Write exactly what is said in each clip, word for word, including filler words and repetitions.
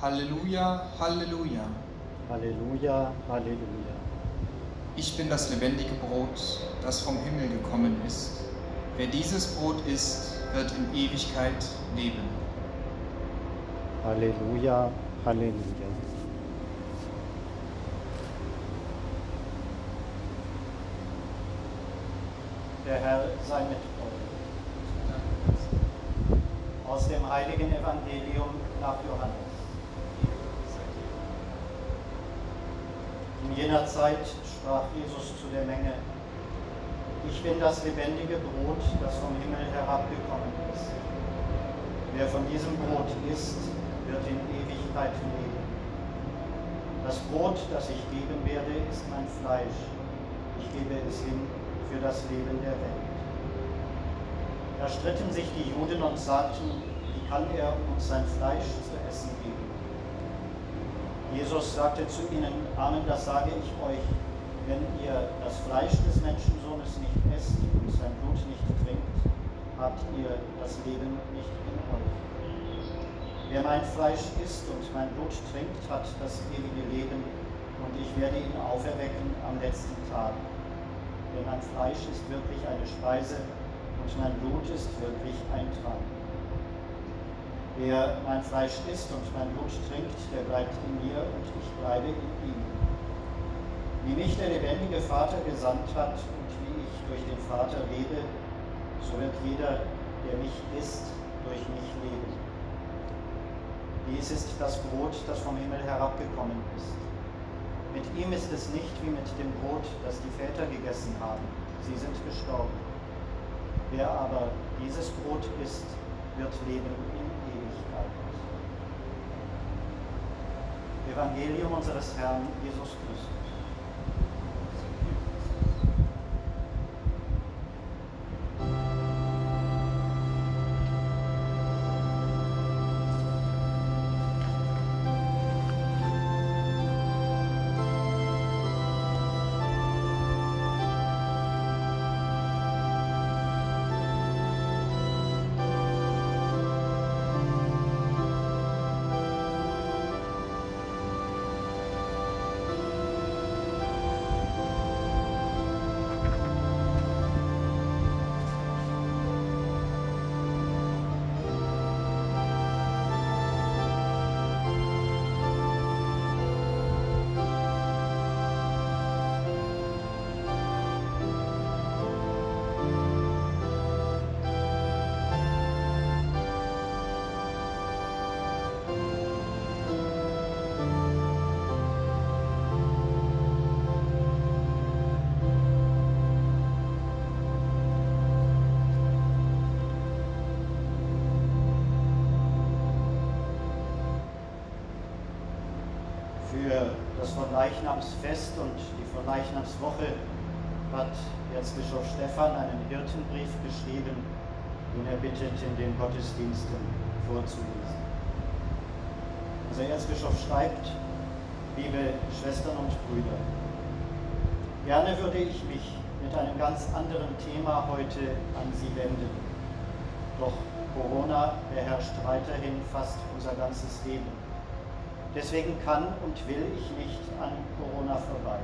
Halleluja, Halleluja. Halleluja, Halleluja. Ich bin das lebendige Brot, das vom Himmel gekommen ist. Wer dieses Brot isst, wird in Ewigkeit leben. Halleluja, Halleluja. Der Herr sei mit euch. Aus dem heiligen Evangelium nach Johannes. In jener Zeit sprach Jesus zu der Menge: Ich bin das lebendige Brot, das vom Himmel herabgekommen ist. Wer von diesem Brot isst, wird in Ewigkeit leben. Das Brot, das ich geben werde, ist mein Fleisch. Ich gebe es hin für das Leben der Welt. Da stritten sich die Juden und sagten: Wie kann er uns sein Fleisch zu essen geben? Jesus sagte zu ihnen: Amen, das sage ich euch, wenn ihr das Fleisch des Menschensohnes nicht esst und sein Blut nicht trinkt, habt ihr das Leben nicht in euch. Wer mein Fleisch isst und mein Blut trinkt, hat das ewige Leben, und ich werde ihn auferwecken am letzten Tag. Denn mein Fleisch ist wirklich eine Speise und mein Blut ist wirklich ein Trank. Wer mein Fleisch isst und mein Blut trinkt, der bleibt in mir und ich bleibe in ihm. Wie mich der lebendige Vater gesandt hat und wie ich durch den Vater lebe, so wird jeder, der mich isst, durch mich leben. Dies ist das Brot, das vom Himmel herabgekommen ist. Mit ihm ist es nicht wie mit dem Brot, das die Väter gegessen haben. Sie sind gestorben. Wer aber dieses Brot isst, wird leben in Ewigkeit. Evangelium unseres Herrn Jesus Christus. Für das Fronleichnamsfest und die Fronleichnamswoche hat Erzbischof Stephan einen Hirtenbrief geschrieben, den er bittet, in den Gottesdiensten vorzulesen. Unser Erzbischof schreibt: Liebe Schwestern und Brüder, gerne würde ich mich mit einem ganz anderen Thema heute an Sie wenden. Doch Corona beherrscht weiterhin fast unser ganzes Leben. Deswegen kann und will ich nicht an Corona vorbei.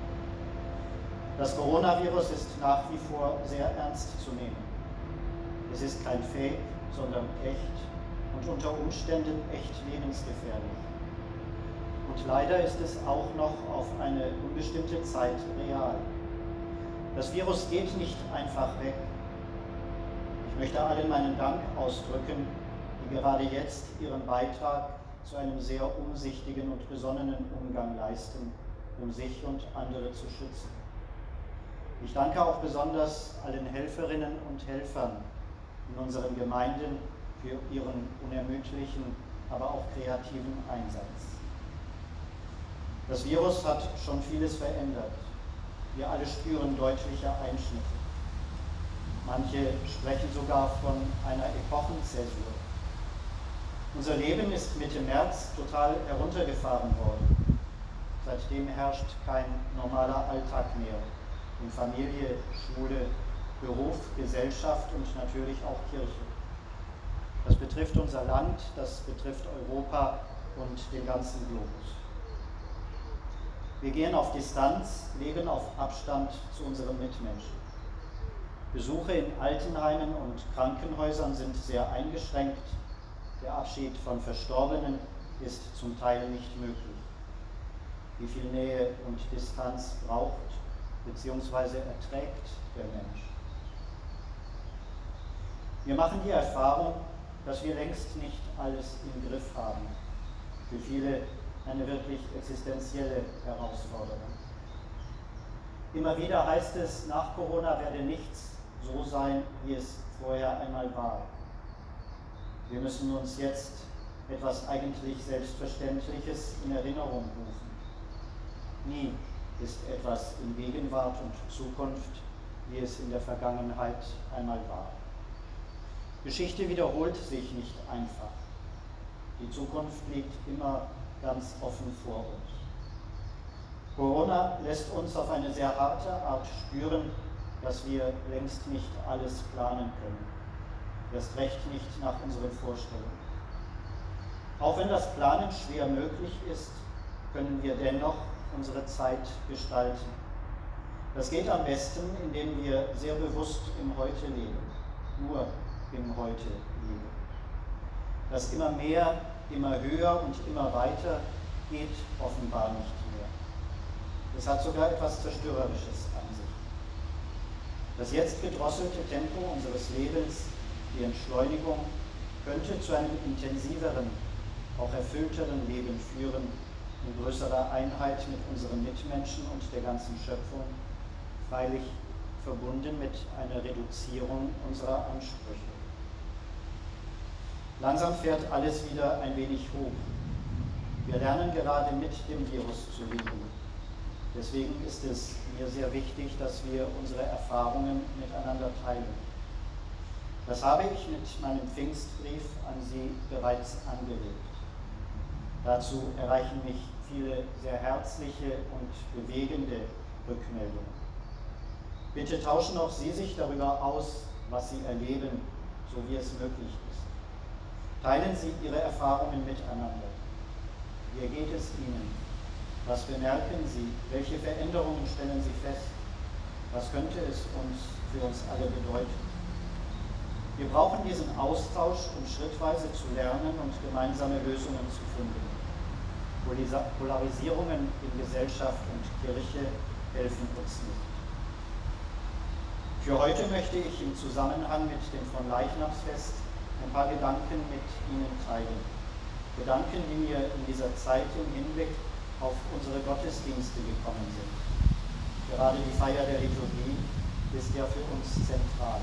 Das Coronavirus ist nach wie vor sehr ernst zu nehmen. Es ist kein Fake, sondern echt und unter Umständen echt lebensgefährlich. Und leider ist es auch noch auf eine unbestimmte Zeit real. Das Virus geht nicht einfach weg. Ich möchte allen meinen Dank ausdrücken, die gerade jetzt ihren Beitrag zu einem sehr umsichtigen und besonnenen Umgang leisten, um sich und andere zu schützen. Ich danke auch besonders allen Helferinnen und Helfern in unseren Gemeinden für ihren unermüdlichen, aber auch kreativen Einsatz. Das Virus hat schon vieles verändert. Wir alle spüren deutliche Einschnitte. Manche sprechen sogar von einer Epochenzäsur. Unser Leben ist Mitte März total heruntergefahren worden. Seitdem herrscht kein normaler Alltag mehr in Familie, Schule, Beruf, Gesellschaft und natürlich auch Kirche. Das betrifft unser Land, das betrifft Europa und den ganzen Globus. Wir gehen auf Distanz, leben auf Abstand zu unseren Mitmenschen. Besuche in Altenheimen und Krankenhäusern sind sehr eingeschränkt. Der Abschied von Verstorbenen ist zum Teil nicht möglich. Wie viel Nähe und Distanz braucht bzw. erträgt der Mensch? Wir machen die Erfahrung, dass wir längst nicht alles im Griff haben. Für viele eine wirklich existenzielle Herausforderung. Immer wieder heißt es, nach Corona werde nichts so sein, wie es vorher einmal war. Wir müssen uns jetzt etwas eigentlich Selbstverständliches in Erinnerung rufen. Nie ist etwas in Gegenwart und Zukunft, wie es in der Vergangenheit einmal war. Geschichte wiederholt sich nicht einfach. Die Zukunft liegt immer ganz offen vor uns. Corona lässt uns auf eine sehr harte Art spüren, dass wir längst nicht alles planen können. Erst recht nicht nach unseren Vorstellungen. Auch wenn das Planen schwer möglich ist, können wir dennoch unsere Zeit gestalten. Das geht am besten, indem wir sehr bewusst im Heute leben, nur im Heute leben. Das immer mehr, immer höher und immer weiter geht offenbar nicht mehr. Es hat sogar etwas Zerstörerisches an sich. Das jetzt gedrosselte Tempo unseres Lebens, die Entschleunigung, könnte zu einem intensiveren, auch erfüllteren Leben führen, in größerer Einheit mit unseren Mitmenschen und der ganzen Schöpfung, freilich verbunden mit einer Reduzierung unserer Ansprüche. Langsam fährt alles wieder ein wenig hoch. Wir lernen gerade mit dem Virus zu leben. Deswegen ist es mir sehr wichtig, dass wir unsere Erfahrungen miteinander teilen. Das habe ich mit meinem Pfingstbrief an Sie bereits angeregt. Dazu erreichen mich viele sehr herzliche und bewegende Rückmeldungen. Bitte tauschen auch Sie sich darüber aus, was Sie erleben, so wie es möglich ist. Teilen Sie Ihre Erfahrungen miteinander. Wie geht es Ihnen? Was bemerken Sie? Welche Veränderungen stellen Sie fest? Was könnte es uns für uns alle bedeuten? Wir brauchen diesen Austausch, um schrittweise zu lernen und gemeinsame Lösungen zu finden. Polarisierungen in Gesellschaft und Kirche helfen uns nicht. Für heute möchte ich im Zusammenhang mit dem Fronleichnamsfest ein paar Gedanken mit Ihnen teilen. Gedanken, die mir in dieser Zeit im Hinblick auf unsere Gottesdienste gekommen sind. Gerade die Feier der Liturgie ist ja für uns zentral.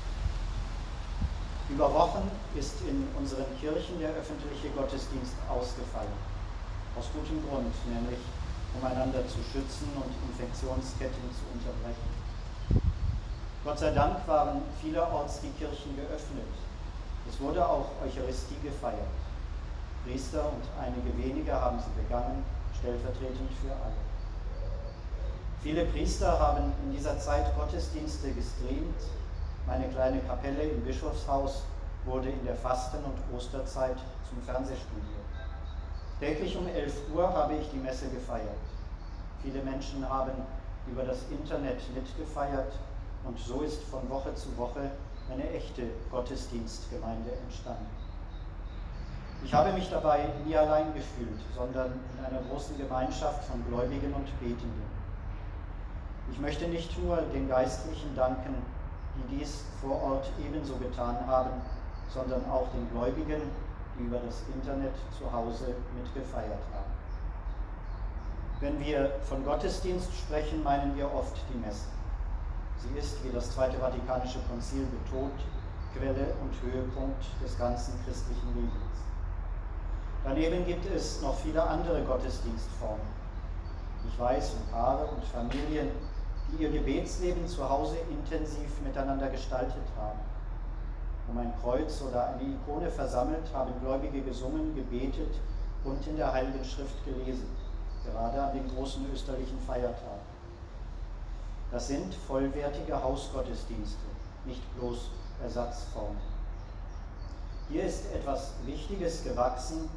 Über Wochen ist in unseren Kirchen der öffentliche Gottesdienst ausgefallen. Aus gutem Grund, nämlich um einander zu schützen und Infektionsketten zu unterbrechen. Gott sei Dank waren vielerorts die Kirchen geöffnet. Es wurde auch Eucharistie gefeiert. Priester und einige wenige haben sie begangen, stellvertretend für alle. Viele Priester haben in dieser Zeit Gottesdienste gestreamt. Meine kleine Kapelle im Bischofshaus wurde in der Fasten- und Osterzeit zum Fernsehstudio. Täglich um elf Uhr habe ich die Messe gefeiert. Viele Menschen haben über das Internet mitgefeiert und so ist von Woche zu Woche eine echte Gottesdienstgemeinde entstanden. Ich habe mich dabei nie allein gefühlt, sondern in einer großen Gemeinschaft von Gläubigen und Betenden. Ich möchte nicht nur den Geistlichen danken, die dies vor Ort ebenso getan haben, sondern auch den Gläubigen, die über das Internet zu Hause mitgefeiert haben. Wenn wir von Gottesdienst sprechen, meinen wir oft die Messe. Sie ist, wie das Zweite Vatikanische Konzil betont, Quelle und Höhepunkt des ganzen christlichen Lebens. Daneben gibt es noch viele andere Gottesdienstformen. Ich weiß um Paare und Familien, die ihr Gebetsleben zu Hause intensiv miteinander gestaltet haben. Um ein Kreuz oder eine Ikone versammelt, haben Gläubige gesungen, gebetet und in der Heiligen Schrift gelesen, gerade an den großen österlichen Feiertagen. Das sind vollwertige Hausgottesdienste, nicht bloß Ersatzformen. Hier ist etwas Wichtiges gewachsen,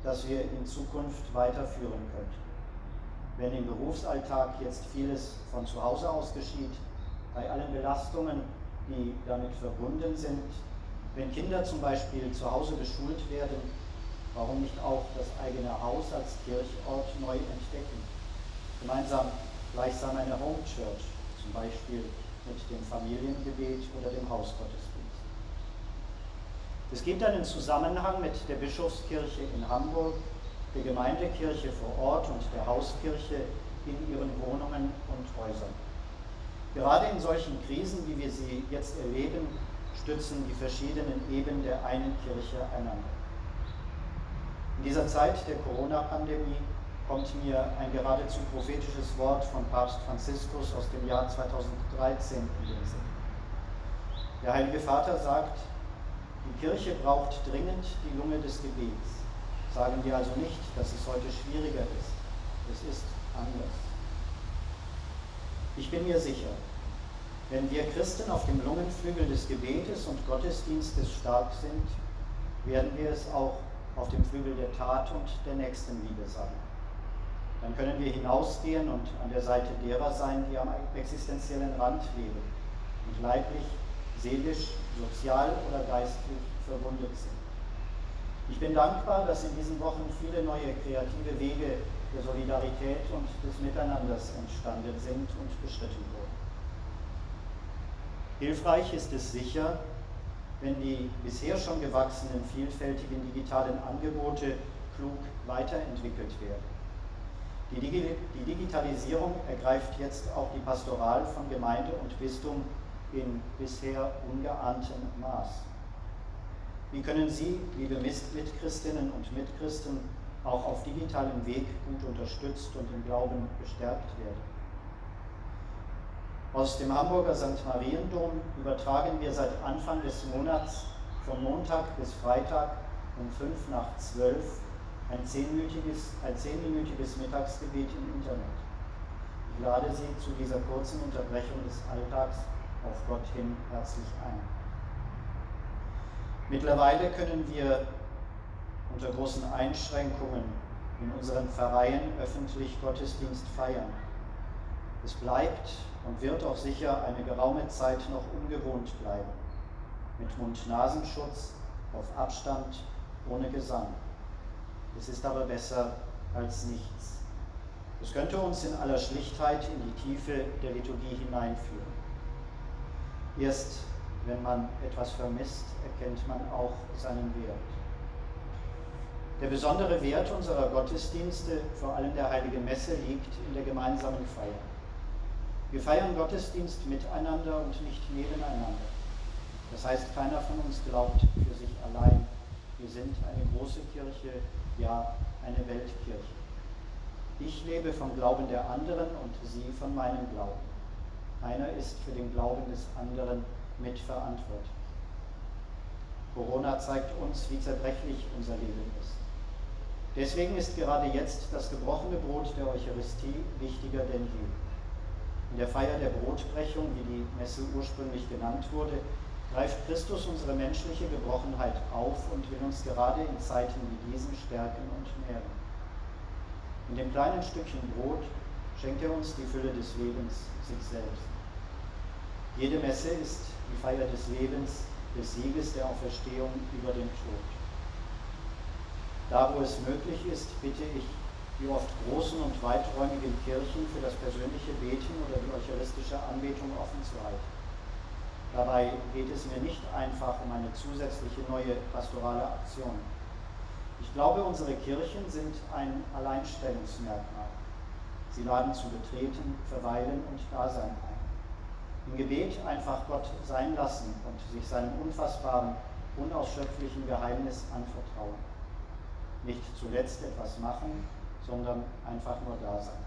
das wir in Zukunft weiterführen könnten. Wenn im Berufsalltag jetzt vieles von zu Hause aus geschieht, bei allen Belastungen, die damit verbunden sind, wenn Kinder zum Beispiel zu Hause beschult werden, warum nicht auch das eigene Haus als Kirchort neu entdecken? Gemeinsam gleichsam eine Home Church, zum Beispiel mit dem Familiengebet oder dem Hausgottesdienst. Es gibt einen Zusammenhang mit der Bischofskirche in Hamburg, der Gemeindekirche vor Ort und der Hauskirche in ihren Wohnungen und Häusern. Gerade in solchen Krisen, wie wir sie jetzt erleben, stützen die verschiedenen Ebenen der einen Kirche einander. In dieser Zeit der Corona-Pandemie kommt mir ein geradezu prophetisches Wort von Papst Franziskus aus dem Jahr zweitausenddreizehn in den Sinn. Der Heilige Vater sagt, die Kirche braucht dringend die Lunge des Gebets. Sagen wir also nicht, dass es heute schwieriger ist. Es ist anders. Ich bin mir sicher, wenn wir Christen auf dem Lungenflügel des Gebetes und Gottesdienstes stark sind, werden wir es auch auf dem Flügel der Tat und der Nächstenliebe sein. Dann können wir hinausgehen und an der Seite derer sein, die am existenziellen Rand leben und leiblich, seelisch, sozial oder geistlich verwundet sind. Ich bin dankbar, dass in diesen Wochen viele neue kreative Wege der Solidarität und des Miteinanders entstanden sind und beschritten wurden. Hilfreich ist es sicher, wenn die bisher schon gewachsenen vielfältigen digitalen Angebote klug weiterentwickelt werden. Die, Digi- die Digitalisierung ergreift jetzt auch die Pastoral von Gemeinde und Bistum in bisher ungeahntem Maß. Wie können Sie, liebe Mitchristinnen und Mitchristen, auch auf digitalem Weg gut unterstützt und im Glauben gestärkt werden? Aus dem Hamburger Sankt Mariendom übertragen wir seit Anfang des Monats von Montag bis Freitag um fünf nach zwölf ein zehnminütiges, ein zehnminütiges Mittagsgebet im Internet. Ich lade Sie zu dieser kurzen Unterbrechung des Alltags auf Gott hin herzlich ein. Mittlerweile können wir unter großen Einschränkungen in unseren Pfarreien öffentlich Gottesdienst feiern. Es bleibt und wird auch sicher eine geraume Zeit noch ungewohnt bleiben. Mit Mund-Nasenschutz, auf Abstand, ohne Gesang. Es ist aber besser als nichts. Es könnte uns in aller Schlichtheit in die Tiefe der Liturgie hineinführen. Erst wenn man etwas vermisst, erkennt man auch seinen Wert. Der besondere Wert unserer Gottesdienste, vor allem der Heiligen Messe, liegt in der gemeinsamen Feier. Wir feiern Gottesdienst miteinander und nicht nebeneinander. Das heißt, keiner von uns glaubt für sich allein. Wir sind eine große Kirche, ja, eine Weltkirche. Ich lebe vom Glauben der anderen und Sie von meinem Glauben. Einer ist für den Glauben des anderen mitverantwortlich. Corona zeigt uns, wie zerbrechlich unser Leben ist. Deswegen ist gerade jetzt das gebrochene Brot der Eucharistie wichtiger denn je. In der Feier der Brotbrechung, wie die Messe ursprünglich genannt wurde, greift Christus unsere menschliche Gebrochenheit auf und will uns gerade in Zeiten wie diesen stärken und nähren. In dem kleinen Stückchen Brot schenkt er uns die Fülle des Lebens, sich selbst. Jede Messe ist die Feier des Lebens, des Sieges der Auferstehung über den Tod. Da, wo es möglich ist, bitte ich, die oft großen und weiträumigen Kirchen für das persönliche Beten oder die eucharistische Anbetung offen zu halten. Dabei geht es mir nicht einfach um eine zusätzliche neue pastorale Aktion. Ich glaube, unsere Kirchen sind ein Alleinstellungsmerkmal. Sie laden zu Betreten, Verweilen und Dasein ein. Im Gebet einfach Gott sein lassen und sich seinem unfassbaren, unausschöpflichen Geheimnis anvertrauen. Nicht zuletzt etwas machen, sondern einfach nur da sein.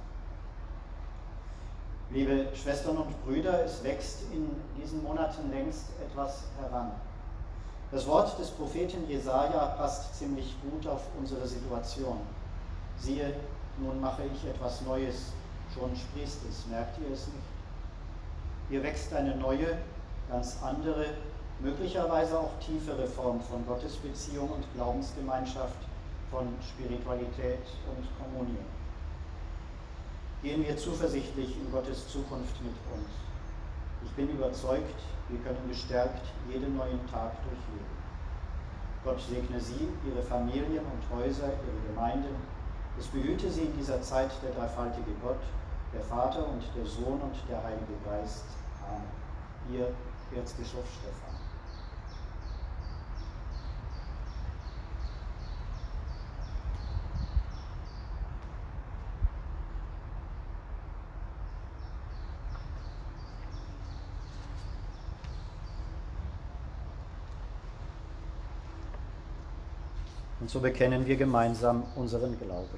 Liebe Schwestern und Brüder, es wächst in diesen Monaten längst etwas heran. Das Wort des Propheten Jesaja passt ziemlich gut auf unsere Situation. Siehe, nun mache ich etwas Neues, schon sprießt es, merkt ihr es nicht? Hier wächst eine neue, ganz andere, möglicherweise auch tiefere Form von Gottesbeziehung und Glaubensgemeinschaft, von Spiritualität und Kommunion. Gehen wir zuversichtlich in Gottes Zukunft mit uns. Ich bin überzeugt, wir können gestärkt jeden neuen Tag durchleben. Gott segne Sie, Ihre Familien und Häuser, Ihre Gemeinden. Es behüte Sie in dieser Zeit der dreifaltige Gott, der Vater und der Sohn und der Heilige Geist. Amen. Ihr Erzbischof Stephan. Und so bekennen wir gemeinsam unseren Glauben.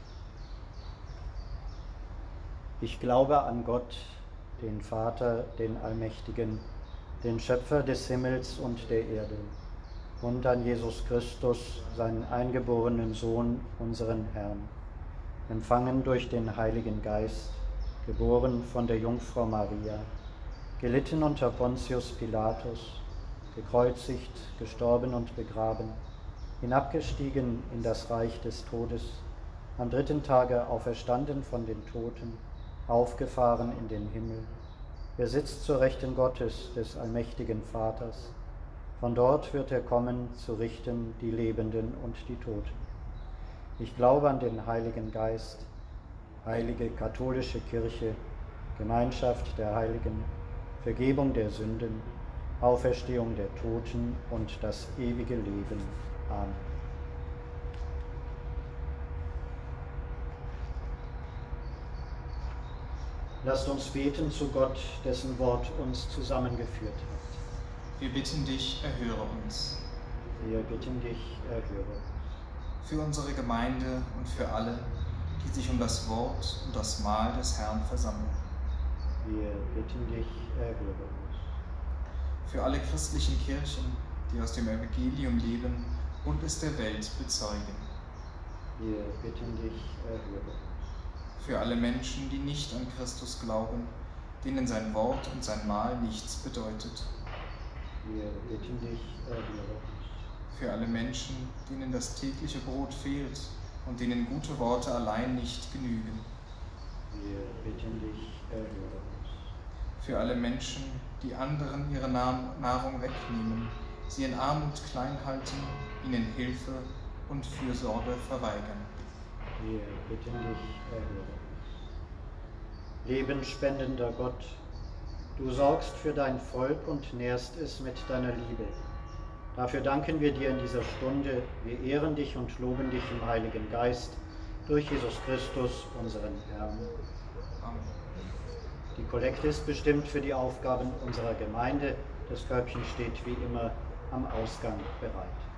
Ich glaube an Gott, den Vater, den Allmächtigen, den Schöpfer des Himmels und der Erde, und an Jesus Christus, seinen eingeborenen Sohn, unseren Herrn, empfangen durch den Heiligen Geist, geboren von der Jungfrau Maria, gelitten unter Pontius Pilatus, gekreuzigt, gestorben und begraben, hinabgestiegen in das Reich des Todes, am dritten Tage auferstanden von den Toten, aufgefahren in den Himmel. Er sitzt zur Rechten Gottes, des allmächtigen Vaters. Von dort wird er kommen, zu richten die Lebenden und die Toten. Ich glaube an den Heiligen Geist, heilige katholische Kirche, Gemeinschaft der Heiligen, Vergebung der Sünden, Auferstehung der Toten und das ewige Leben. Amen. Lasst uns beten zu Gott, dessen Wort uns zusammengeführt hat. Wir bitten dich, erhöre uns. Wir bitten dich, erhöre uns. Für unsere Gemeinde und für alle, die sich um das Wort und das Mahl des Herrn versammeln. Wir bitten dich, erhöre uns. Für alle christlichen Kirchen, die aus dem Evangelium leben und es der Welt bezeugen. Wir bitten dich, erhöre uns. Für alle Menschen, die nicht an Christus glauben, denen sein Wort und sein Mahl nichts bedeutet. Wir bitten dich, erhöre uns. Für alle Menschen, denen das tägliche Brot fehlt und denen gute Worte allein nicht genügen. Wir bitten dich, erhöre uns. Für alle Menschen, die anderen ihre Nahrung wegnehmen, sie in Armut klein halten, ihnen Hilfe und Fürsorge verweigern. Wir bitten dich, erhöre uns. Lebenspendender Gott, du sorgst für dein Volk und nährst es mit deiner Liebe. Dafür danken wir dir in dieser Stunde. Wir ehren dich und loben dich im Heiligen Geist durch Jesus Christus, unseren Herrn. Amen. Die Kollekte ist bestimmt für die Aufgaben unserer Gemeinde. Das Körbchen steht wie immer am Ausgang bereit.